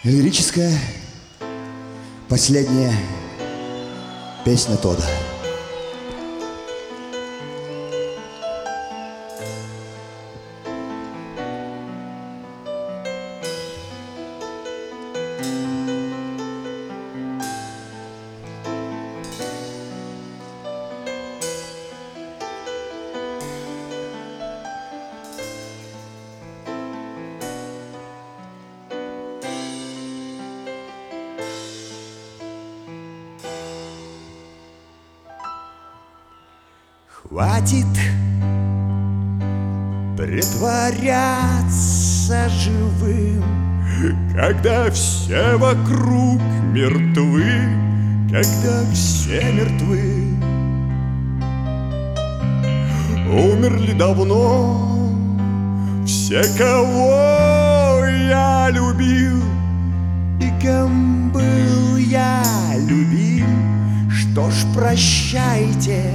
Лирическая последняя песня Тодда. Хватит притворяться живым, когда все вокруг мертвы, когда все мертвы. Умерли давно все, кого я любил, и кем был я любим. Что ж, прощайте.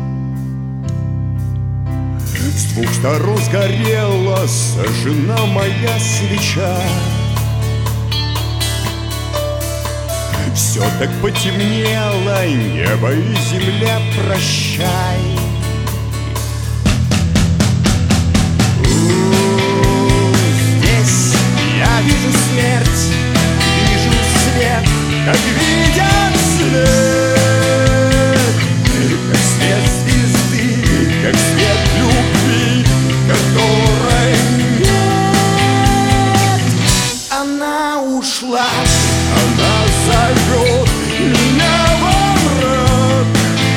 С двух сторон сгорела сожжена моя свеча. Все так потемнело, небо и земля, прощай. Здесь я вижу смерть, вижу свет, как видят свет, как свет звезды, как свет любви, которой нет. Она ушла, она зовет меня во мрак.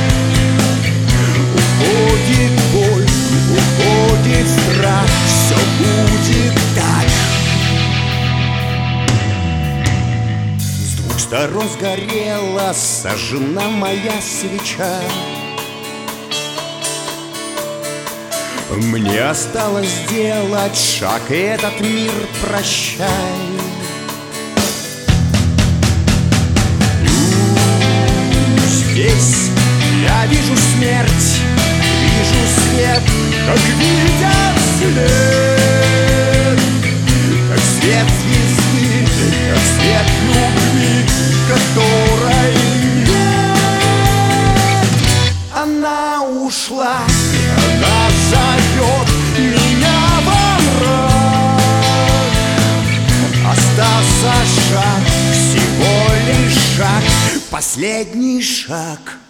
Уходит боль, уходит страх, все будет так. С двух сторон сгорела, сожжена моя свеча. Мне осталось сделать шаг, и этот мир прощай. Здесь я вижу смерть, вижу свет, как видят свет, как свет звезды, как свет любви, которой нет. Она ушла, она зовет меня во мрак. Остался шаг, всего лишь шаг, последний шаг.